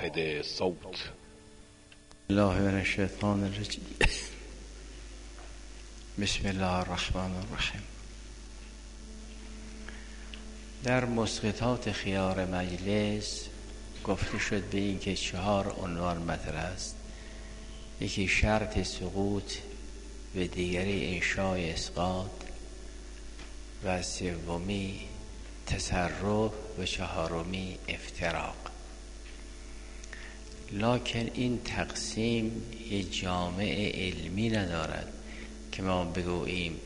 شاهد صوت. الله من الشیطان الرجیم. بسم الله الرحمن الرحیم. در مسقطات خیار مجلس گفته شد به این که 4 عنوان مطرح است. یکی شرط سقوط، و دیگری انشای اسقاط، و سومی تصرف، و 4می افتراق. لکن این تقسیم یه جامع علمی ندارد که ما بگوییم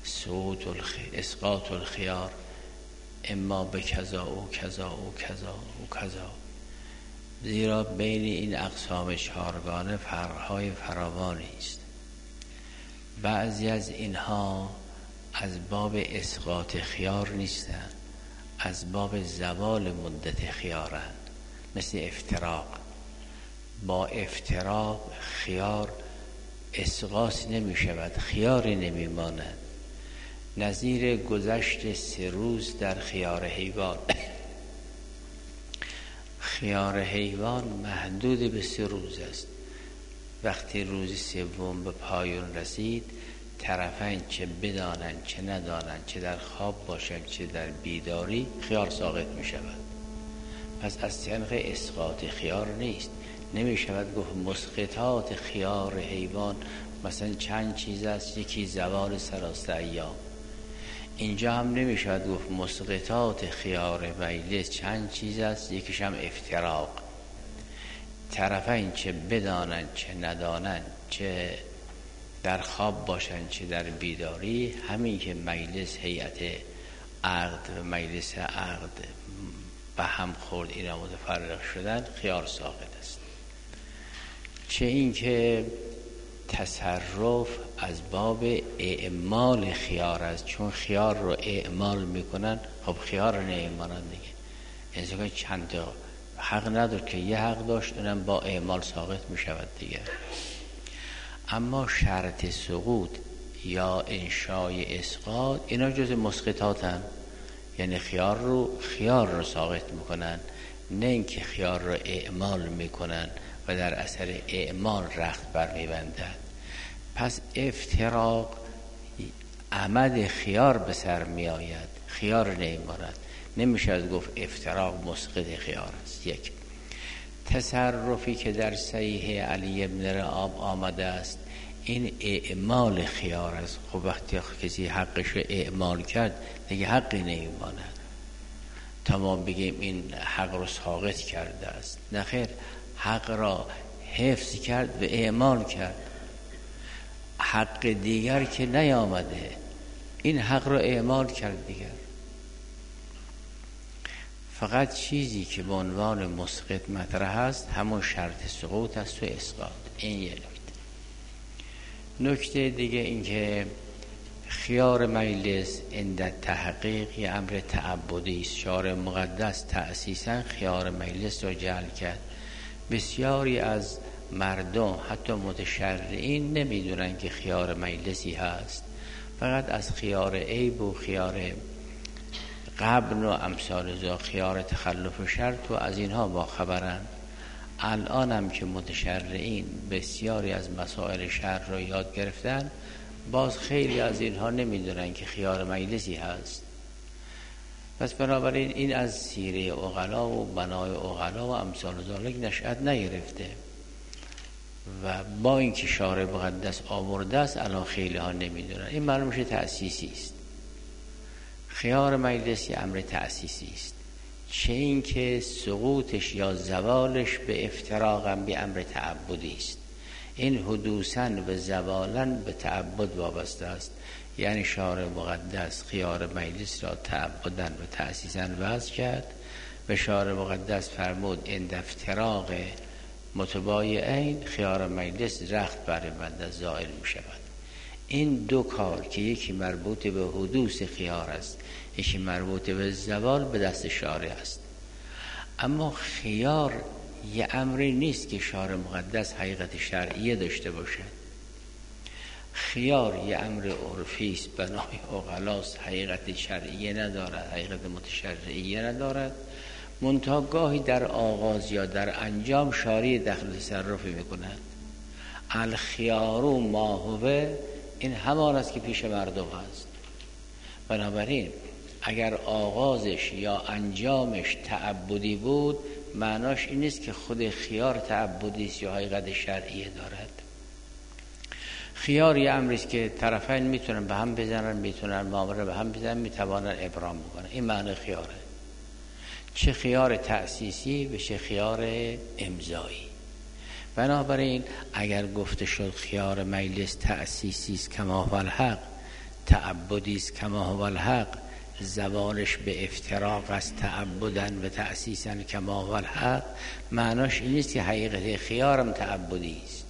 اسقاط الخیار اما به کذا و کذا و کذا و کذا، زیرا بین این اقسام 4گانه فرقهای فراوانی است. بعضی از اینها از باب اسقاط خیار نیستند، از باب زوال مدت خیارند، مثل افتراق. با افتراق خیار اسقاط نمی شود، خیاری نمی ماند. نظیر گذشت 3 روز در خیار حیوان. خیار حیوان محدود به 3 روز است. وقتی روز 3 به پایان رسید، طرفین چه بدانند چه ندانند، چه در خواب باشند چه در بیداری، خیار ساقط می شود. پس از طریق اسقاط خیار نیست. نمی شود گفت مسقطات خیار حیوان مثلا چند چیز است. یکی زوال 3 ایام. اینجا هم نمی شود گفت مسقطات خیار مجلس چند چیز است، یکیش هم افتراق. طرفین چه بدانند چه ندانند، چه در خواب باشند چه در بیداری، همین که مجلس هیئت عقد و مجلس عقد به هم خورد، اینا متفرق شدن، خیار ساقط است. چه این که تصرف از باب اعمال خیار است، چون خیار رو اعمال میکنن، خب خیار رو نمیمانن دیگه. انسان چند تا حق نداشت که یه حق داشت، اونم با اعمال ساقط میشود دیگه. اما شرط سقوط یا انشای اسقاط اینا جز مسقطاتن، یعنی خیار رو ساقط میکنن، نه اینکه خیار رو اعمال میکنن و در اثر اعمال رخت بر میبندن. پس افتراق عمد خیار به سر می آید، خیار نمیماند. نمیشه از گفت افتراق مسقط خیار است. یک تصرفی که در صحیح علی ابن رعاب آمده است، این اعمال خیار است. خب وقتی کسی حقش رو اعمال کرد دیگه حقی نمیماند تا ما بگیم این حق رو ساقط کرده است. نه خیر، حق را حفظ کرد و اعمال کرد. حق دیگر که نیامده، این حق را اعمال کرد دیگر. فقط چیزی که به عنوان مسقط مطرح است همون شرط سقوط است و اسقاط. این یه نکته دیگه این که خیار مجلس عند تحقیق یه امر تعبدی است. شارع مقدس تأسیساً خیار مجلس را جعل کرد. بسیاری از مردم حتی متشرعین نمیدونن که خیار مجلسی هست، فقط از خیار عیب و خیار قبل و امثال ذا، خیار تخلف و شرط و از اینها با خبرن. الان هم که متشرعین بسیاری از مسائل شرع را یاد گرفتن، باز خیلی از اینها نمیدونن که خیار مجلسی هست. پس بنابراین این از سیره عقلا و بنای عقلا و امثال ذالک نشأت نگرفته و با اینکه شارع مقدس آورده است الان خیلی ها نمیدونن. این معلوم میشه تأسیسی است. خیار مجلسی امر تأسیسی است. چه این که سقوطش یا زوالش به افتراقم به امر تعبدی است. این حدوثاً و زوالاً به تعبد وابسته است. یعنی شارع مقدس خیار مجلس را تعبداً و تأسیساً وضع کرد و شارع مقدس فرمود عند افتراق متبایعین خیار مجلس رخت بر بنده زائل می شود. این 2 کار که یکی مربوط به حدوث خیار است، یکی مربوط به زوال، به دست شارع است. اما خیار یه امری نیست که شارع مقدس حقیقت شرعیه داشته باشد. خیار یه امر عرفی است، بنای عقلاست، حقیقت شرعیه ندارد، حقیقت متشرعیه ندارد. منتها گاهی در آغاز یا در انجام شاری دخل تصرفی میکند. الخیار ما هو، این همان است که پیش مردم هست. بنابراین اگر آغازش یا انجامش تعبدی بود، معناش این نیست که خود خیار تعبدی است یا حقیقت شرعیه دارد. خیار یه امری است که طرفین میتونن به هم بزنن، میتونن معامله به هم بزنن، میتوانن ابرام بکنن. این معنی خیاره، چه خیار تأسیسی و چه خیار امضایی. بنابراین اگر گفته شد خیار مجلس تأسیسی است کما هو الحق، تعبدی است کما هو الحق، زوالش به افتراق است تعبدن و تأسیسا کما هو الحق، معناش این نیست که حقیقت خیارم تعبدی است.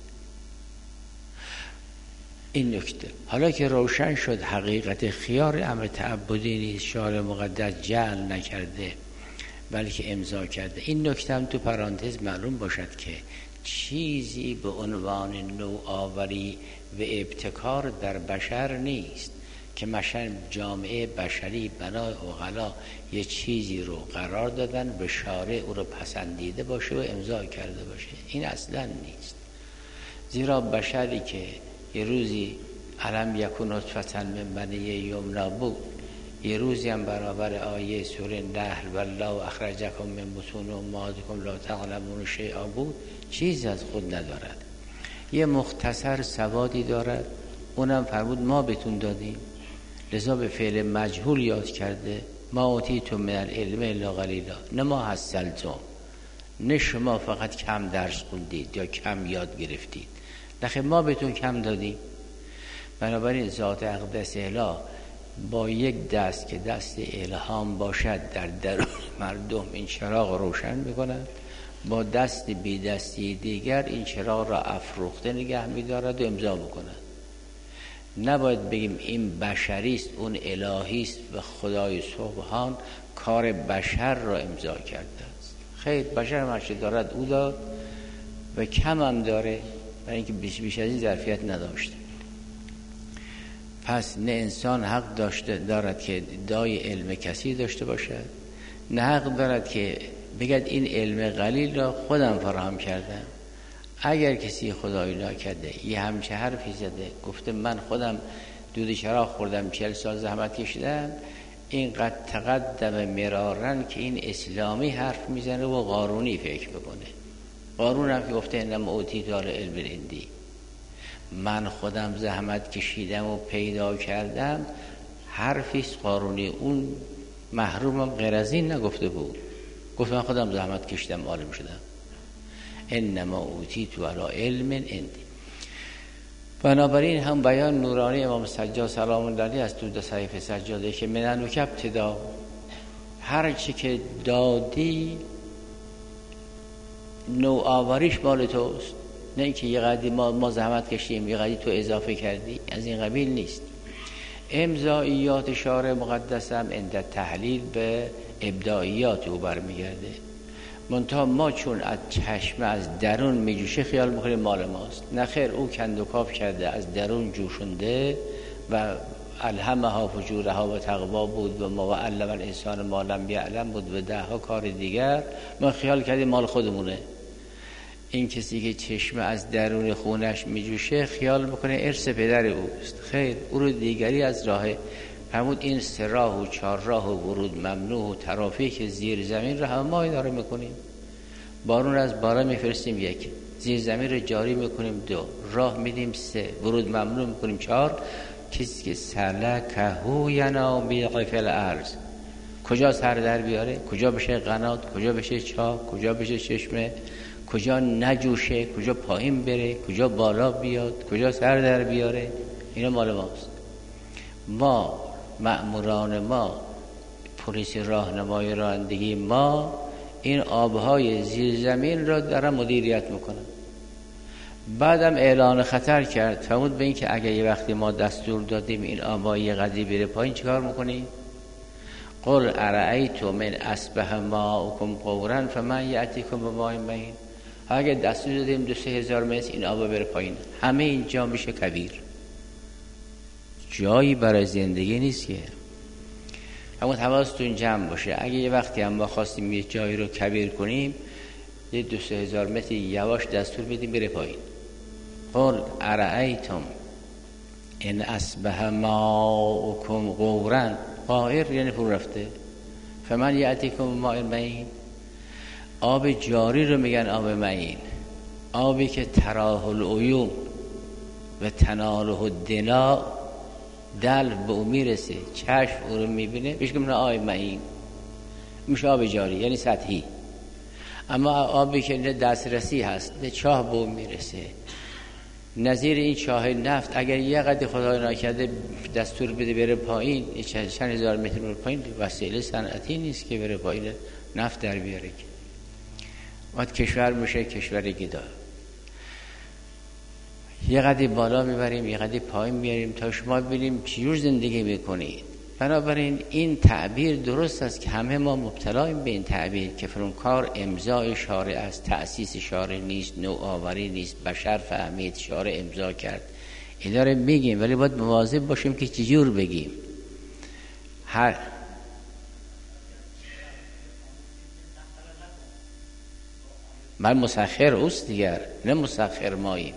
این نکته حالا که روشن شد حقیقت خیار امر تعبدی نیست، شارع مقدس جعل نکرده بلکه امضا کرده. این نکته هم تو پرانتز معلوم باشد که چیزی به عنوان نوآوری و ابتکار در بشر نیست که مثلا جامعه بشری بنای عقلا یه چیزی رو قرار دادن به شارع او رو پسندیده باشه و امضا کرده باشه. این اصلا نیست. زیرا بشری که یه روزی علم یکون نطفة من منی یمنا بود، یه روزی هم برابر آیه سوره نحل والله اخرجکم من بطون امهاتکم لا تعلمون شیئا بود، چیزی از خود ندارد. یه مختصر سوادی دارد، اونم فرمود ما بهتون دادیم، لذا به فعل مجهول یاد کرده. ما اوتیتم من العلم الا قلیلا، نه ما حصلتم، نه شما فقط کم درس خوندید یا کم یاد گرفتید، نه ما بهتون کم دادیم. بنابراین ذات اقدس اله با یک دست که دست الهام باشد در درون مردم این چراغ روشن میکند، با دست بی دستی دیگر این چراغ را افروخته نگه میدارد و امضا میکند. نباید بگیم این بشری است اون الهی است و خدای سبحان کار بشر را امضا کرده است. خیر، بشر هرچه دارد او داد و کم هم داره، برای اینکه بیش از این ظرفیت نداشته. پس نه انسان حق دارد که ادعای علم کسی داشته باشد، نه حق دارد که بگد این علم قلیل را خودم فراهم کردم. اگر کسی خدایی ناکرده یه همچه حرفی زده گفته من خودم دود چراغ خوردم 40 سال زحمت کشیدم، این قد تقدم مرارن که این اسلامی حرف میزنه و قارونی فکر بکنه. قارون هم که گفته انما اوتیت علی علم عندی، من خودم زحمت کشیدم و پیدا کردم، حرفیست قارونی. اون محرومم غیر از این نگفته بود، گفت من خودم زحمت کشیدم عالم شدم. انما اوتیت علی علم عندی. بنابراین هم بیان نورانی امام سجاد سلام الله علیه از تو صحیفه سجاده که منن و ابتدا هر چی که دادی نوآوریش مال توست، نه اینکه یه قدری ما زحمت کشیم یه قدری تو اضافه کردی، از این قبیل نیست. امضائیات شارع مقدس هم عند تحلیل به ابداعیات او برمیگرده. منتها ما چون از چشم از درون میجوشه خیال میکنیم مال ماست. نه خیر، او کندوکاف کرده از درون جوشونده و الهمها فجورها و تقوا بود و ما علم الانسان ما لم یعلم بود و ده ها کار دیگر. ما خیال کردیم مال خودمونه. این کسی که چشم از درون خونش میجوشه خیال میکنه ارث پدر اوست. خیر، او رو دیگری از راه فرمود این 3 راه و 4 راه و ورود ممنوع و ترافیک زیر زمین رو هم ما اداره میکنیم. بارون از بالا میفرستیم 1، زیر زمین رو جاری میکنیم 2، راه میدیم 3، ورود ممنوع میکنیم 4. کسی که سلکهو ینابیع فی الارض، کجا سر در بیاره، کجا بشه قنات، کجا بشه چاه، کجا بشه چشمه، کجا نجوشه، کجا پایین بره، کجا بالا بیاد، کجا سر در بیاره، اینا مال ماست. ما مأموران ما، پلیس راهنمای رانندگی ما، این آبهای زیر زمین را دارن مدیریت میکنن. بعدم اعلان خطر کرد، فرمود به این که اگه یه وقتی ما دستور دادیم این آبهای قضی بره پایین چیکار میکنیم؟ قل ارأیتم من اصبح ماؤکم غورا فمن یأتیکم بماء معین. اگه دستور دادیم 2-3 هزار متر این آبا بره پایین، همه اینجا میشه کویر، جایی برای زندگی نیست که. همون حواستون جمع باشه. اگه یه وقتی هم ما خواستیم یه جایی رو کبیر کنیم، یه 2-3 هزار متر یواش دستور بدیم بره پایین. قل ارأیتم ان اصبح ماؤکم غورا، غائر یعنی فرو رفته، فمن یأتیکم ماء معین. آب جاری رو میگن آب معین، آبی که تراه العیون و تناله الدلا، دل به او میرسه، چشم او رو میبینه، بهش میگن آب معین. میشه آب جاری یعنی سطحی. اما آبی که دسترسی هست، نه چاه به او میرسه، نظیر این چاه نفت، اگر یه قدر خدای ناکرده دستور بده بره پایین، چند هزار متر بره پایین، وسیله صنعتی نیست که بره پایین نفت در بیاره. وقت کشور میشه کشور گدا، یه قدر بالا میبریم یه قدر پایین میاریم تا شما ببینیم چجور زندگی میکنید. بنابراین این تعبیر درست است که همه ما مبتلاییم به این تعبیر که فرونکار امضای شارع است، تأسیس شارع نیست، نوآوری نیست، بشر فهمید شارع امضا کرد. این داره میگیم، ولی باید مواظب باشیم که چجور بگیم. من مسخر اوست دیگر، نه مسخر ماییم.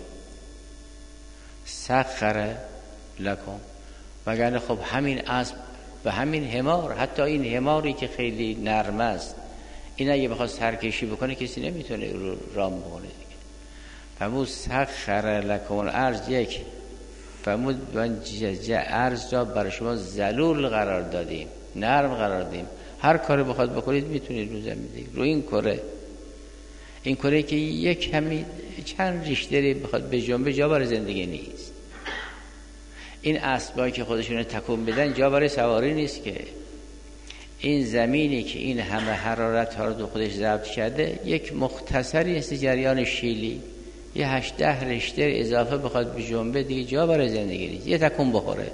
سخر لکم، وگرنه خب همین اسب و همین حمار، حتی این حماری که خیلی نرم است، این اگه بخواد سرکشی بکنه کسی نمیتونه رو رام بکنه دیگه. فرمود سخر لکم الارض، یک فرمود من ارض را برای شما ذلول قرار دادیم، نرم قرار دادیم، هر کاری بخواد بکنید میتونید رو زمین دیگه. رو این کره، این کره که یک همین چند ریشتری بخواد به جنبه جا برای زندگی نیست. این اسبایی که خودشون تکون بدن جا برای سواری نیست که. این زمینی که این همه حرارت ها رو دو خودش ضبط کرده، یک مختصری است جریان شیلی، یه 8-10 رشته اضافه بخواد به جنبه دیگه جا برای زندگی نیست، یه تکون بخوره.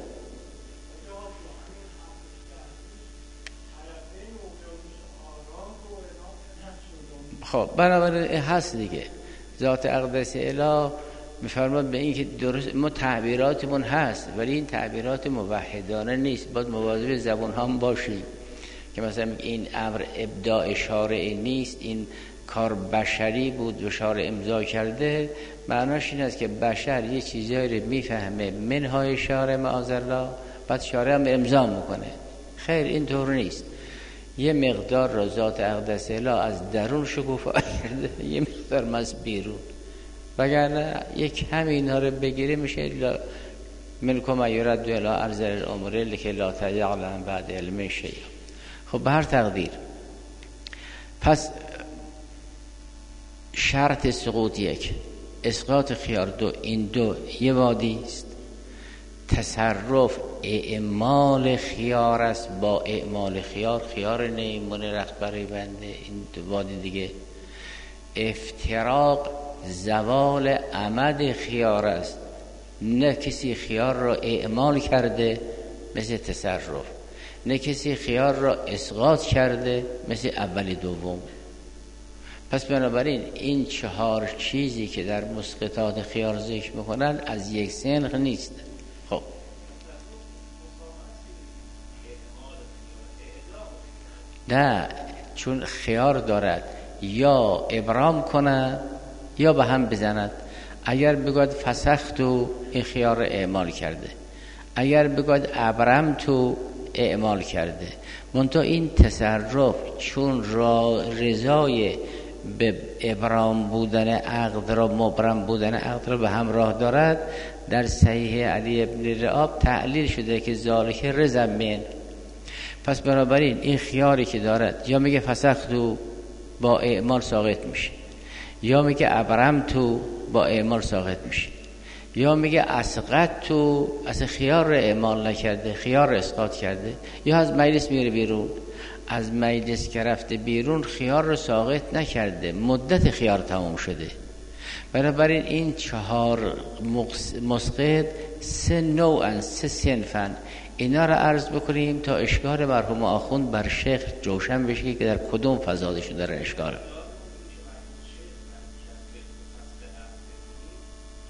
خب بنابراین هست دیگه. ذات اقدس اله میفرماد به این که درست ما تعبیراتمون هست، ولی این تعبیرات موحدانه نیست. باید مواظب زبان هم باشیم که مثلا این امر ابداع شارع نیست، این کار بشری بود و شارع امضا کرده. معناش این است که بشر یه چیزایی رو میفهمه منهای شارع معاذالله، بعد شارع هم امضا میکنه. خیر، این طور نیست. یه مقدار را ذات اقدس اله از درون شکوفا کرده، یه مقدار از بیرون، وگرنه یک همین اینا رو بگیره میشه منکم یرد الی ارذل الامور لکه لا تعلم بعد علم شیء. خب به هر تقدیر، پس شرط سقوط یک، اسقاط خیار دو، این دو یه وادی است. تصرف اعمال خیار است با اعمال خیار، خیار نیمون رخت برای بنده، این دو وادی دیگه. افتراق زوال عمد خیار است، نه کسی خیار را اعمال کرده مثل تصرف، نه کسی خیار را اسقاط کرده مثل اول دوم. پس بنابراین این 4 چیزی که در مسقطات خیار ذکر میکنن از یک سنخ نیست. خب نه، چون خیار دارد یا ابرام کنه یا به هم بزند. اگر بگوید فسختو، این خیار رو اعمال کرده. اگر بگوید ابرمتو، اعمال کرده. منتها این تصرف چون رضای به ابرام بودن عقد را، مبرم بودن عقد را به همراه دارد، در صحیح علی ابن رعاب تعلیل شده که ذالک رضا من. پس بنابراین این خیاری که دارد یا میگه فسختو با اعمال ساقط میشه، یا میگه ابرمتو با اعمال ساقط میشه، یا میگه اسقطتو، اصلا خیار رو اعمال نکرده، خیار رو اسقاط کرده، یا از مجلس میره بیرون. از مجلس که رفته بیرون خیار رو ساقط نکرده، مدت خیار تمام شده. بنابراین این 4 مسقط 3 نوعن، 3 صنفن. اینا رو عرض بکنیم تا اشکال مرحوم آخوند بر شیخ روشن بشه که در کدوم فضادشون داره اشکال.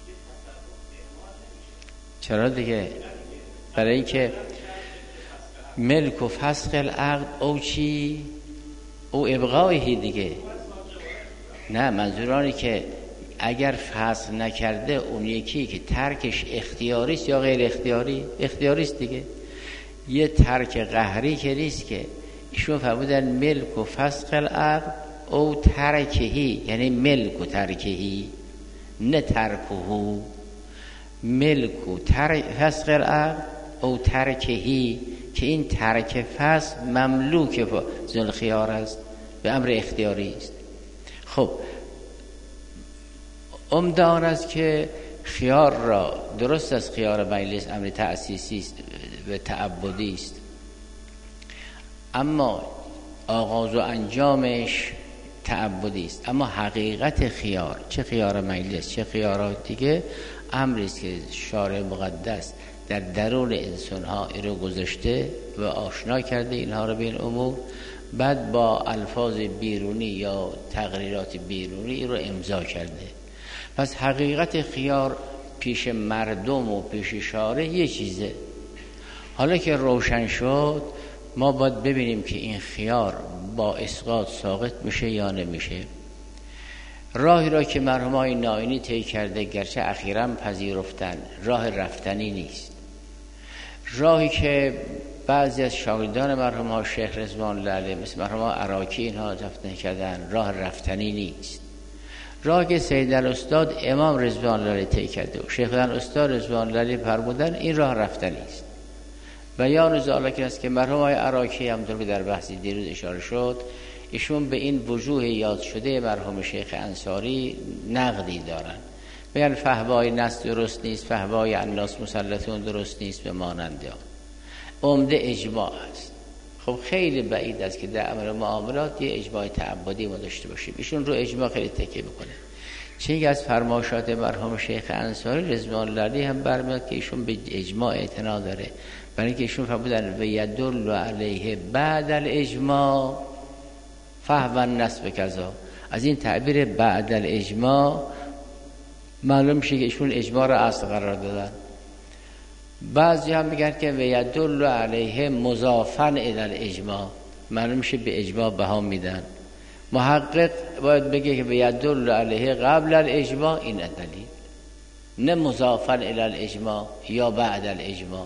چرا دیگه؟ برای اینکه ملک و فسخ العقد او چی؟ او ابقایه دیگه. نه، منظورانی که اگر فسخ نکرده اون یکی که ترکش اختیاری است یا غیر اختیاری؟ اختیاری است دیگه. یه ترک قهری که نیست که. ایشون فرمودن ملک و فسخ العقد او ترکهی، یعنی ملک و ترکهی، نه ترکهو. ملک و فسخ العقد او ترکهی، که این ترک فسخ مملوک ذوالخیار است، به امر اختیاری است. خب عمده آن است که خیار را، درست از خیار مجلس امر تأسیسی است و تعبدی است، اما آغاز و انجامش تعبدی است. اما حقیقت خیار، چه خیار مجلس چه خیارات دیگه، امری است که شارع مقدس در درون انسان ها این رو گذاشته و آشنا کرده اینها رو به این امور، بعد با الفاظ بیرونی یا تقریرات بیرونی این رو امضا کرده. پس حقیقت خیار پیش مردم و پیش شارع یه چیزه. حالا که روشن شد، ما باید ببینیم که این خیار با اسقاط ساقط میشه یا نمیشه. راهی را که مرحومای نائینی طی کرده، گرچه اخیراً پذیرفتن، راه رفتنی نیست. راهی که بعضی از شاگردان مرحوم شیخ رضوان الله علیه مثل مرحوم عراقی اینها رفتن کردن، راه رفتنی نیست. راهی که سید الاستاد امام رضوان الله علیه طی کرده و شیخ الاستاد رضوان الله علیه فرمودن، این راه رفتنی است. بیان ذالک است که مرحوم عراقی همونطور که در بحثی دیروز اشاره شد، ایشون به این وجوه یاد شده مرحوم شیخ انصاری نقدی دارن. میگن فهوای نص درست نیست، فهوای الناس مسلطون درست نیست به مانند آن. عمده اجماع است. خب خیلی بعید است که در امر معاملات یه اجماع تعبدی ما داشته باشیم. ایشون رو اجماع خیلی تکیه میکنه. چه از فرمایشات مرحوم شیخ انصاری رضوان الله علیه هم برمیاد که ایشون به اجماع اعتنا داره، برای اینکه ایشون فرمودن و یدل علیه بعد الاجماع فهو النصب کذا. از این تعبیر بعد الاجماع معلوم میشه که ایشون اجماع را اصل قرار دادن. بعضی هم میگن که و یدل علیه مضافا الی الاجماع، معلوم میشه به اجماع بها میدن. محقق باید بگه که و یدل علیه قبل الاجماع، این دلیل، نه مضافا الی الاجماع یا بعد الاجماع.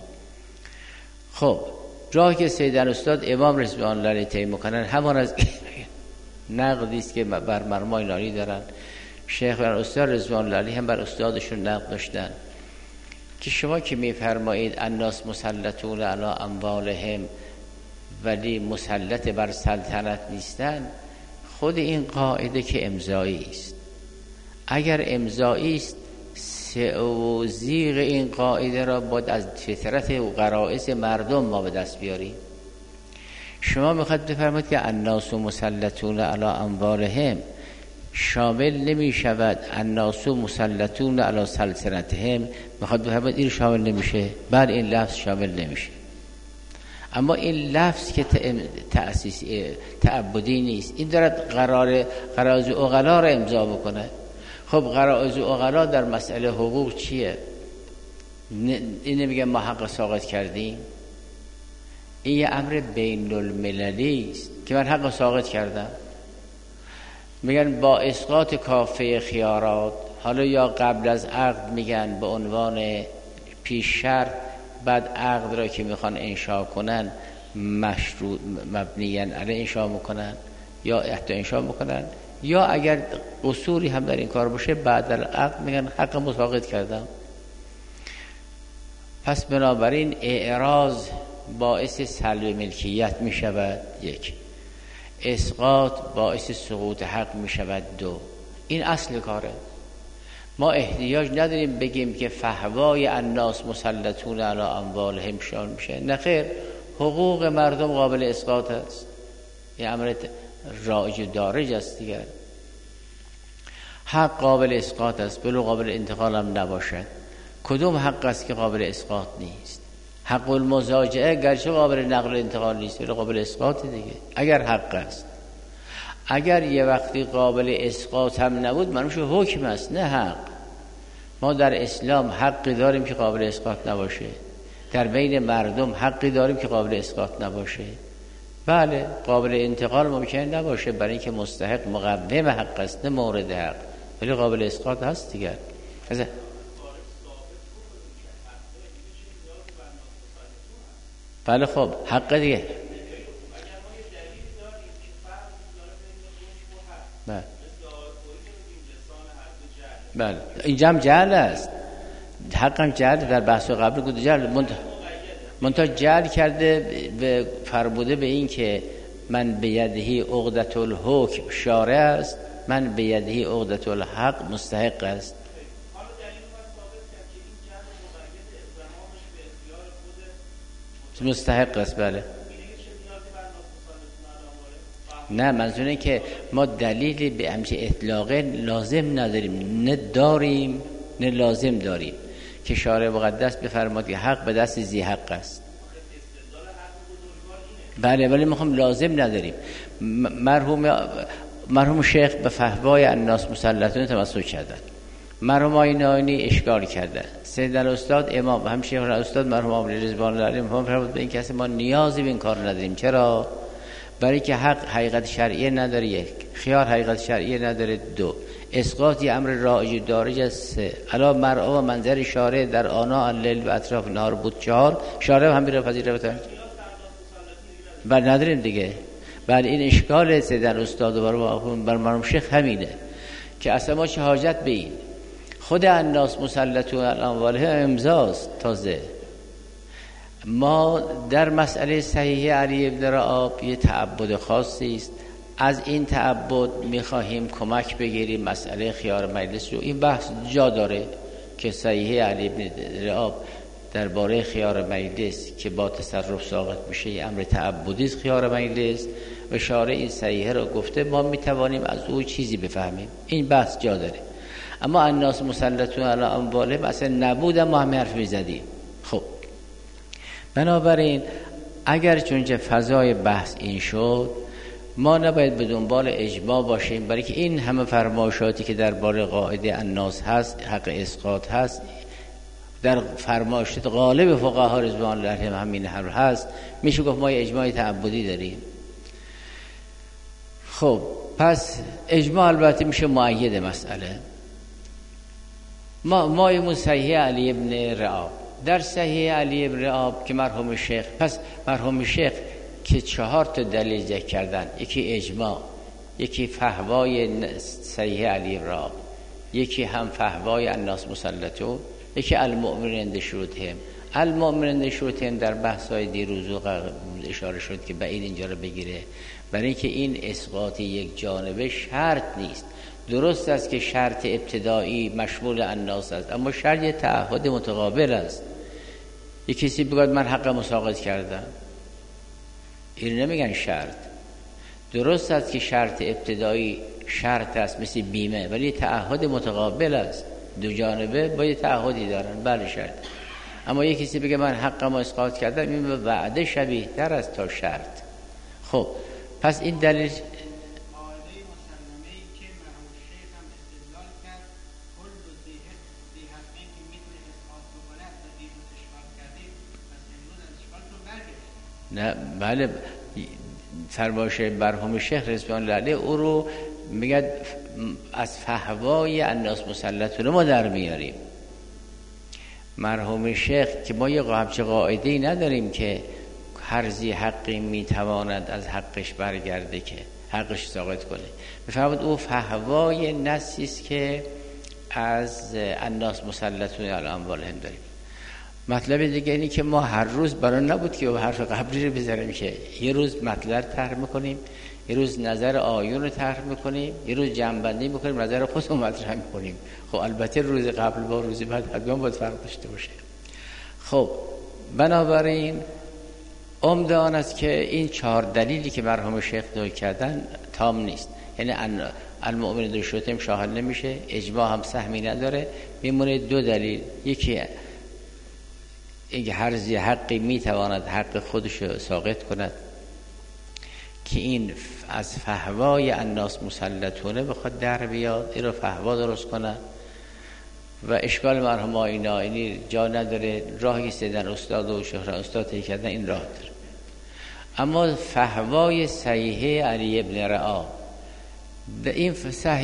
خب راهی که سید الاستاد امام رضوان الله علیه طی میکنن همان از نقدی است که بر مرحوم نائینی دارن. شیخ الاستاد رضوان الله علیه هم بر استادشون نقد داشتن که شما که میفرمایید الناس مسلطون علی اموالهم ولی مسلط بر سلطنت نیستن، خود این قاعده که امضایی است. اگر امضایی است، توزیع این قاعده را باید از فطرت و غرائز مردم ما به دست بیاریم. شما میخواد بفرمایید که الناس مسلطون علی اموالهم، شامل نمی شود الناس مسلطون علی سلطنتهم. میخواد بفرمایید این شامل نمیشه، بعد این لفظ شامل نمیشه. اما این لفظ که تأسیسی تعبدی نیست، این دارد غرائز عقلا را امضا بکنه. خب غرائز عقلا در مسئله حقوق چیه؟ این نمیگه ما حق ساقط کردیم. این یه امر بین المللی است که من حق ساقط کردم. میگن با اسقاط کافه خیارات، حالا یا قبل از عقد میگن به عنوان پیش شرط، بعد عقد را که میخوان انشاء کنن مشروط مبنیاً علی انشاء میکنن یا حتی انشاء میکنن، یا اگر قصوری هم در این کار باشه بعد در عقد میگن حق مساقط کردم. پس بنابراین اعراض باعث سلب ملکیت می شود، یک. اسقاط باعث سقوط حق می شود، دو. این اصل کاره. ما احتیاج نداریم بگیم که فهوای الناس مسلطون علی اموالهم شان میشه. نه خیر، حقوق مردم قابل اسقاط است. این امر رایج و دارج است دیگر. حق قابل اسقاط است، بلو قابل انتقال هم نباشد. کدوم حق است که قابل اسقاط نیست؟ حق المزاجعه گرچه قابل نقل انتقال نیست ولی قابل اسقاط دیگه، اگر حق است. اگر یه وقتی قابل اسقاط هم نبود منوش حکم است، نه حق. ما در اسلام حقی داریم که قابل اسقاط نباشه. در بین مردم حقی داریم که قابل اسقاط نباشه؟ بله، قابل انتقال ممکنه نباشه برای اینکه مستحق مقوم حق است نه مورد حق، ولی قابل اسقاط هست دیگر. بله خب حق دیگه. بله اینجا هم جهل است، حق هم جهل. در بحث قبل گفت جهل منتها جهل کرده و فرموده به این که من بیدهی عقدة الحکم شارع است، من بیدهی عقدة الحق مستحق است. مستحق است بله. نه منظور اینه که ما دلیلی به همچین اطلاقه لازم نداریم، نه داریم نه لازم داریم که شارع مقدس بفرماد که حق به دست ذی حق است. بله ولی میخوام لازم نداریم. مرحوم شیخ به فتوای الناس مسلطون تمسک کردن، مرحوم آینی اشکال کردن، سید الاستاد امام و هم شیخ الاستاد مرحوم آبلی رضوان الله علیهم فرمود به این کسی ما نیازی به این کار نداریم. چرا؟ برای که حق حقیقت شرعی نداره، یک خیار حقیقت شرعی نداره، دو اسقاط امر رایج دارج است، علا مرعا و منظر شارع در آنا اللیل و اطراف نهار بود، چهار شارع هم بیره پذیره بل نداریم دیگه. بله این اشکال سید الاستاد و بر مرحوم شیخ همینه که اصلا ما چه حاجت به این، خود الناس مسلطون علی اموالهم امضاست. تازه ما در مسئله صحیح علی بن رعاب یه تعبد خاصی است، از این تعبد میخواهیم کمک بگیریم مسئله خیار مجلس رو. این بحث جا داره که صحیح علی بن رعاب درباره خیار مجلس که با تصرف ساقط میشه یه امر تعبدی است خیار مجلس و شارع این صحیح رو گفته، ما میتوانیم از او چیزی بفهمیم. این بحث جا داره. اما الناس مسلطون علی اموالهم اصلا نبود، ما همه حرف میزدیم. خب بنابراین اگر چونچه فضای بحث این شد، ما نباید به دنبال اجماع باشیم، برای که این همه فرمایشاتی که درباره قاعده الناس هست، حق اسقاط هست، در فرمایشات غالب فقها رضوان الله علیهم همین حرف هست، میشه گفت ما اجماع تعبدی داریم. خب پس اجماع البته میشه مؤید مسئله. ما ایمون صحیح علی بن رعاب، در صحیح علی بن رعاب که مرحوم شیخ، پس مرحوم شیخ که 4 دلیل ذکر کردن، یکی اجماع، یکی فهوای صحیح علی بن رعاب، یکی هم فهوای الناس مسلطون، یکی المؤمنین عند شروطهم. المؤمنین عند شروطهم در بحث‌های دیروز اشاره شد که بعید اینجا رو بگیره، برای اینکه این اسقاط یک جانبه شرط نیست. درست است که شرط ابتدایی مشمول الناس است، اما شرط تعهد متقابل است. یک کسی بگوید من حق مساقط کردم، این نمیگن شرط. درست است که شرط ابتدایی شرط است مثل بیمه، ولی تعهد متقابل است، دو جانبه با یه تعهدی دارن. بله شرط. اما یک کسی بگه من حقم اسقاط کردم، این به وعده شبیه تر است تا شرط. خب پس این دلیل نه. بله فرمایش مرحوم شیخ رضوان الله علیه او رو میگه از فهوای الناس مسلطون ما در میاریم. مرحوم شیخ که ما یه همچه قاعده‌ای نداریم که هر ذی حقی میتواند از حقش برگرده که حقش ساقط کنه. بفرمود او فهوای نصی است که از الناس مسلطون علی اموالهم داریم. مطلب دیگه اینی که ما هر روز برای نبود که حرف قبلی رو بذاریم، که یه روز مطلب طرح میکنیم، یه روز نظر آیون رو طرح میکنیم، یه روز جمع‌بندی میکنیم، نظر خودمون مطرح میکنیم. خب البته روز قبل با روز بعد حتما باید فرق داشته باشه. خب بنابراین عمده آن است که این 4 دلیلی که مرحوم شیخ ذکر کردن تام نیست. یعنی المؤمن در شروطهم شاهد نمیشه، اجماع هم سهمی نداره، میمونه 2 دلیل. یکی اینکه هر ذی حقی میتواند حق خودش رو ساقط کند، که این از فهوای الناس مسلطونه بخواد در بیاد، این رو فهوا درست کنه. و اشکال مرحوم آینی جا نداره، راهی سیدن استاد و شهر استاد طی کردن این راه داره. اما فحوای صحیحه علی ابن رعا و این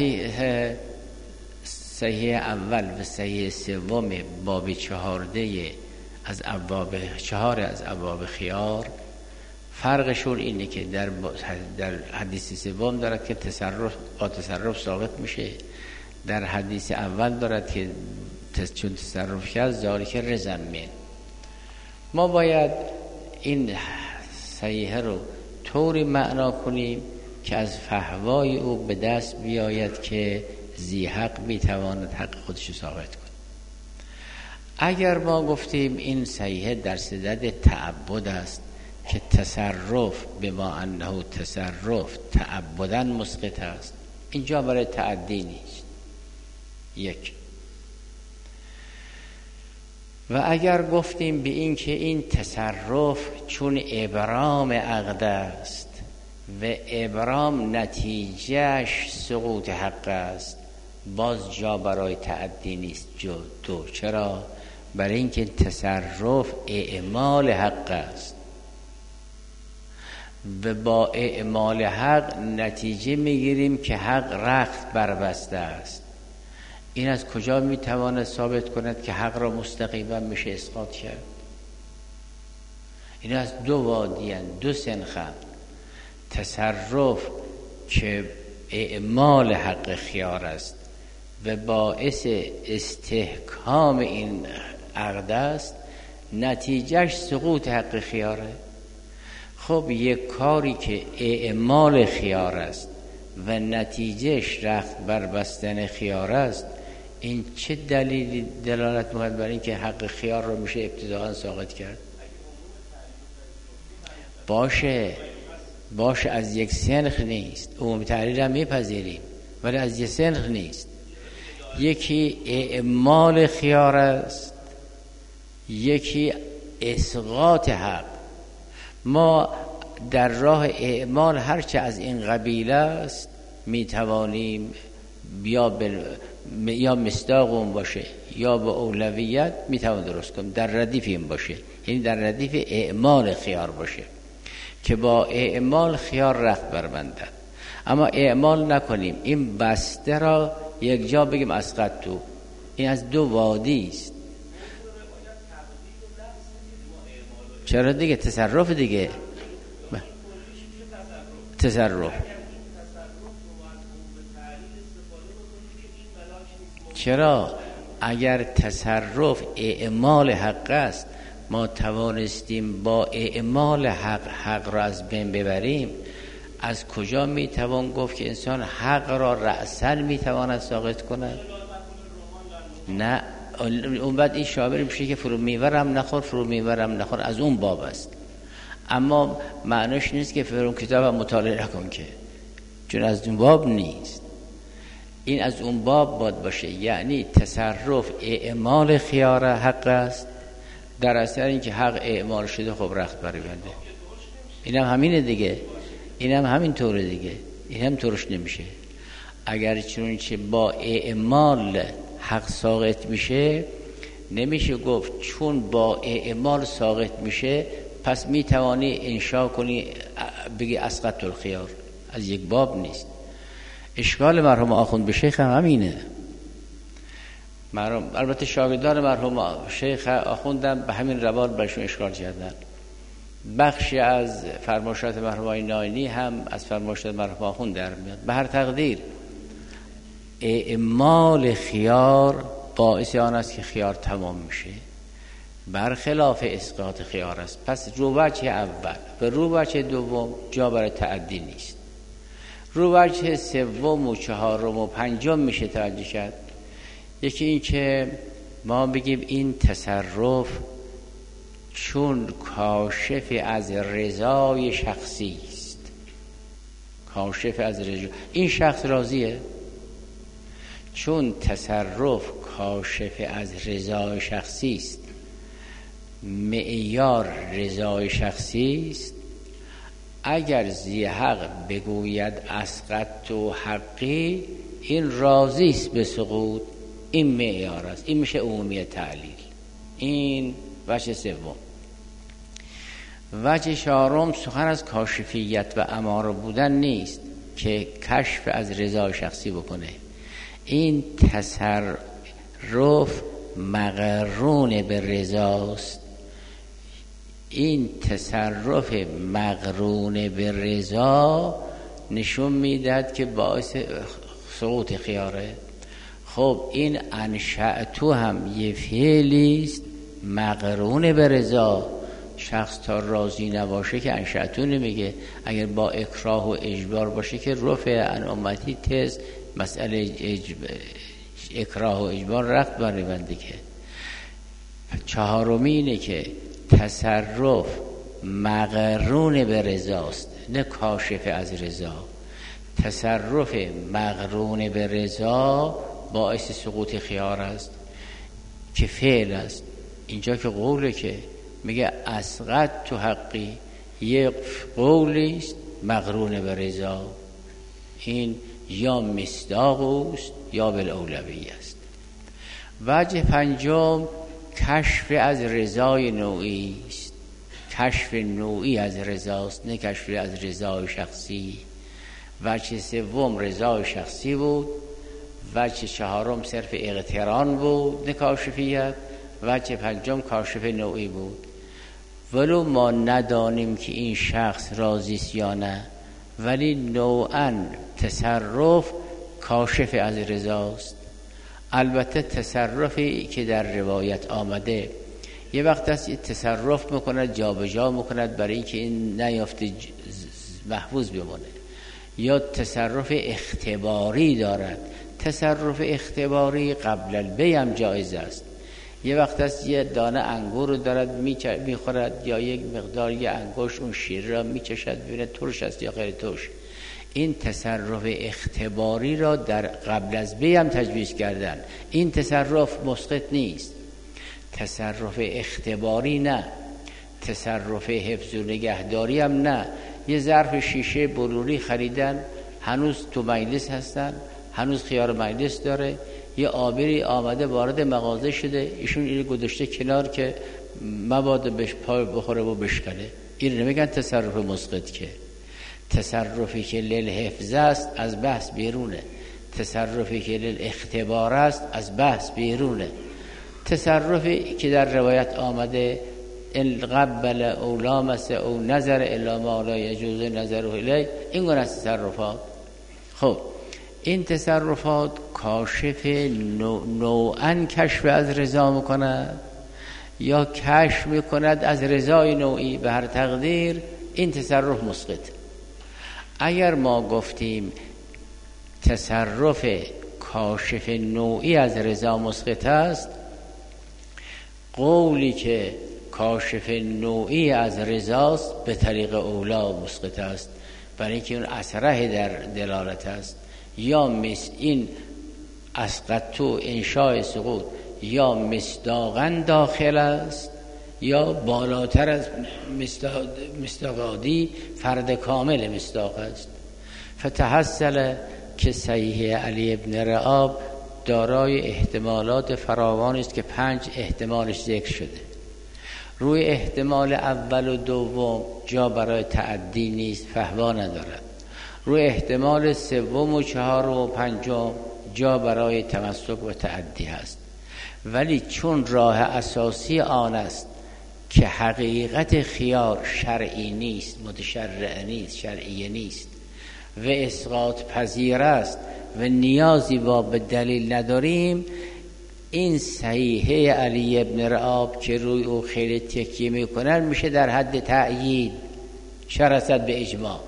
صحیح اول و صحیح سوم باب 14 از ابواب 4 از ابواب خیار، فرقشون اینه که در حدیث سوم دارد که تصرف ثابت میشه، در حدیث اول دارد که چون تصرف کرد ذالک رزمه. ما باید این صحیحه رو طوری معنا کنیم که از فحوای او به دست بیاید که ذی حق میتواند حق خودش رو ثابت کنه. اگر ما گفتیم این صحیحه در صدد تعبد است که تصرف به ما انه تصرف تعبداً مسقط است، اینجا برای تعدی نیست. یک. و اگر گفتیم به این که این تصرف چون ابرام عقد است و ابرام نتیجهش سقوط حق است، باز جا برای تعدی نیست. دو. چرا؟ برای اینکه تصرف اعمال حق است و با اعمال حق نتیجه میگیریم که حق رخت بربسته است. این از کجا میتواند ثابت کند که حق را مستقیما میشه اسقاط کرد؟ این از دو وادیان، دو سنخم. تصرف که اعمال حق خیار است و باعث استحکام این عقد است، نتیجهش سقوط حق خیاره. خب یک کاری که اعمال خیار است و نتیجهش رخت بر بستن خیار است، این چه دلیلی دلالت می‌کند بر این که حق خیار رو میشه ابتداءً ساقط کرد؟ باشه از یک سنخ نیست، عمومی تعلیل هم میپذیریم، ولی از یک سنخ نیست. یکی اعمال خیار است، یکی اسقاط حق. ما در راه اعمال هرچه از این قبیل است میتوانیم یا مصداق اون باشه یا به اولویت میتوان درست کنیم، در ردیف این باشه، یعنی در ردیف اعمال خیار باشه که با اعمال خیار رخت بربندد. اما اعمال نکنیم، این بسته را یک جا بگیم اسقط تو، این از دو وادی است. چرا دیگه؟ تصرف دیگه، تصرف. چرا؟ اگر تصرف اعمال حق است، ما توانستیم با اعمال حق را از بین ببریم، از کجا میتوان گفت که انسان حق را رأساً میتواند ساقط کند؟ نه، اون بعد این شابری میشه که فرو میورم نخور، از اون باب است. اما معنیش نیست که فرون کتاب مطالعه نکن، که چون از اون باب نیست. این از اون باب باید باشه، یعنی تصرف اعمال خیار حق است، در اثر اینکه حق اعمال شده خب رخت برگرده. اینم همینه دیگه، اینم همین طوره دیگه، این هم طورش نمیشه. اگر چونچه با اعمال حق ساقط میشه، نمیشه گفت چون با اعمال ساقط میشه پس میتوانی انشاء کنی بگی اسقط الخیار. از یک باب نیست. اشکال مرحوم آخوند به شیخ هم همینه. البته شاگردان مرحوم شیخ آخوندم به همین روال برشون اشکال کردن. بخشی از فرمایشات مرحوم ناینی هم از فرمایشات مرحوم آخوند در میاد. به هر تقدیر اعمال خیار باعث آن است که خیار تمام میشه، برخلاف اسقاط خیار است. پس روبچه اول و روبچه دوم جا برای تعدی نیست. روبچه سوم و چهارم و پنجم میشه توجه کرد. یکی این که ما بگیم این تصرف چون کاشف از رضای شخصی است، کاشف از رضای این شخص راضیه، چون تصرف کاشف از رضای شخصی است، معیار رضای شخصی است. اگر ذی حق بگوید اسقط و حقی، این راضی است به سقوط، این معیار است. این میشه عمومیت تعلیل. این وجه سوم. وجه چهارم سخن از کاشفیت و اماره بودن نیست که کشف از رضا شخصی بکنه. این تصرف مقرون به رضاست. این تصرف مقرون به رضا نشون میداد که باعث سقوط خیاره. خب این انشأتو هم یه فعلیست مقرون به رضا. شخص تا راضی نباشه که انشأتو نمیگه. اگر با اکراه و اجبار باشه که رفع عن امتی تز مسئله اکراه و اجبار رفت بنده. که چهارمی اینه که تصرف مقرون به رضاست، نه کاشف از رضا. تصرف مقرون به رضا باعث سقوط خیار است که فعل است. اینجا که قوله که میگه اسقط تو حقی، یه قولیست مقرون به رضا. این یا مصداق است یا بالاولویه است. وجه پنجم کشف از رضای نوعی است. کشف نوعی از رضاست، نه کشف از رضای شخصی. وجه سوم رضای شخصی بود. وجه چهارم صرف اقتران بود، نه کاشفیت. وجه پنجم کاشف نوعی بود. ولو ما ندانیم که این شخص راضیست یا نه، ولی نوعاً تصرف کاشف از رضاست. البته تصرفی که در روایت آمده یه وقت است تصرف میکند جا به جا میکند برای اینکه این نیافته محفوظ بمونه، یا تصرف اختباری دارد. تصرف اختباری قبل البیع هم جایز است. یه وقت است یه دانه انگور رو دارد میخورد، یا یک مقدار یه انگشت اون شیر را میچشد ببینه ترش است یا غیر ترش. این تصرف اختباری را در قبل از بیع هم تجویز کردن. این تصرف مسقط نیست. تصرف اختباری نه، تصرف حفظ و نگهداری هم نه. یه ظرف شیشه بلوری خریدن، هنوز تو مجلس هستن، هنوز خیار مجلس داره. یه آبری آمده وارد مغازه شده، ایشون اینو گذاشته کنار که مبادا بهش پای بخوره و بشکنه. این نمیگن تصرف مسقط. که تصرفی که للحفظ است از بحث بیرونه. تصرفی که للاختبار است از بحث بیرونه. تصرفی که در روایت آمده ان قبل او لامس او نظر الا ما لا یجوز نظره الی، این گونه تصرفات. خب این تصرفات کاشف نوعاً کشف از رضا میکند یا کشف میکند از رضای نوعی. به هر تقدیر این تصرف مسقط. اگر ما گفتیم تصرف کاشف نوعی از رضا مسقط است، قولی که کاشف نوعی از رضاست به طریق اولا مسقط است، برای اینکه اون اصرح در دلالت است. یا این اسقطو انشاء سقوط یا مصداقاً داخل است، یا بالاتر از مصداقادی فرد کامل مصداق است. فتحصل که صحیح علی ابن رعاب دارای احتمالات فراوان است که 5 احتمالش ذکر شده. روی احتمال اول و دوم جا برای تعدی نیست، فهوا ندارد. روی احتمال سوم و چهارم و پنجم جا برای تمسک و تعدی هست. ولی چون راه اساسی آن است که حقیقت خیار شرعی نیست، متشرع نیست، شرعی نیست و اسقاط پذیر است و نیازی به دلیل نداریم، این صحیحه علی ابن رعاب که روی او خیلی تکیه میکنن میشه در حد تأیید، شرست به اجماع.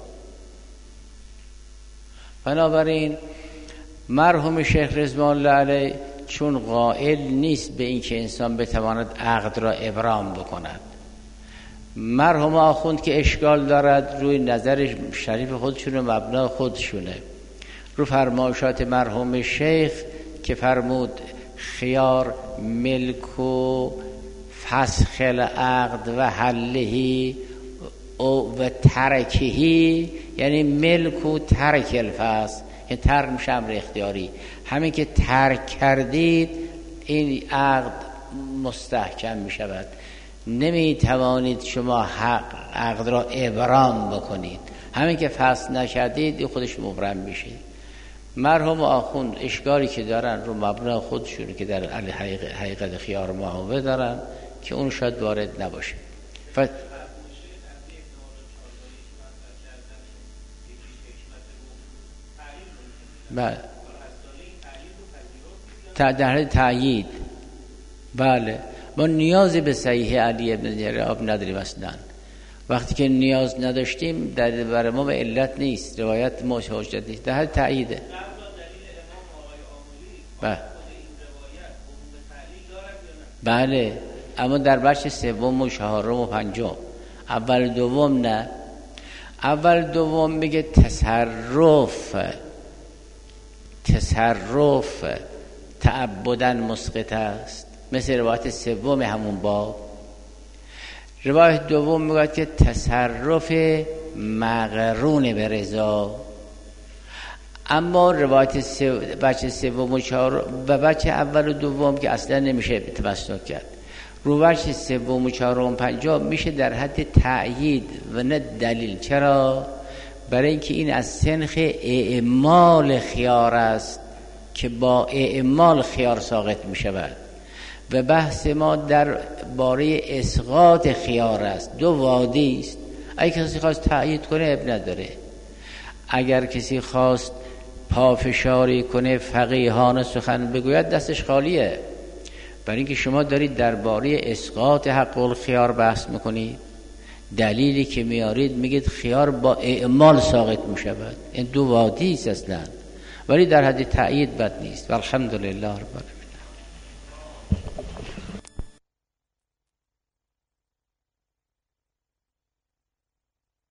بنابراین مرحوم شیخ رضوان الله علیه چون قائل نیست به این که انسان بتواند عقد را ابرام بکند، مرحوم آخوند که اشکال دارد روی نظر شریف خودشون و مبنا خودشونه، رو فرمایشات مرحوم شیخ که فرمود خیار ملک و فسخ العقد و حلهی و ترکهی، یعنی ملک و ترک الفسخ، که ترک میشه امر اختیاری. همین که ترک کردید این عقد مستحکم میشود. نمیتوانید شما عقد را ابرام بکنید. همین که فسخ نکردید این خودش مبرم میشه. مرحوم آخوند اشکالی که دارن رو مبنا خودشون که در حقیقت خیار معاوضه دارن که اون شاید وارد نباشه. بله در حال تأیید. بله ما نیازی به صحیح علی ابن جراب نداریم اصلا. وقتی که نیاز نداشتیم در برای ما به علت نیست، روایت ما حجت نیست، در حال تأییده. بله اما در بخش سوم و چهارم و پنجم. اول دوم نه. اول دوم میگه تصرف تعبداً مسقط است، مثل روایت سوم همون باب. روایت دوم میگه که تصرف مقرون به رضا. اما روایت بچه سوم و چهارم و بچه اول و دوم که اصلا نمیشه تمسک کرد. رو بچه سوم و چهارم و پنجم میشه در حد تأیید و نه دلیل. چرا؟ برای اینکه این از سنخ اعمال خیار است که با اعمال خیار ساقط میشود و بحث ما در باره اسقاط خیار است. دو وادی است. اگه کسی خواست تأیید کنه اب نداره، اگر کسی خواست پافشاری کنه فقیهان سخن بگوید دستش خالیه. برای اینکه شما دارید درباره اسقاط حق الخیار بحث میکنید، دلیلی که میارید میگید خیار با اعمال ساقط میشود. این دو وادی است اصلا، ولی در حد تأیید بد نیست. والحمدلله رب العالمین.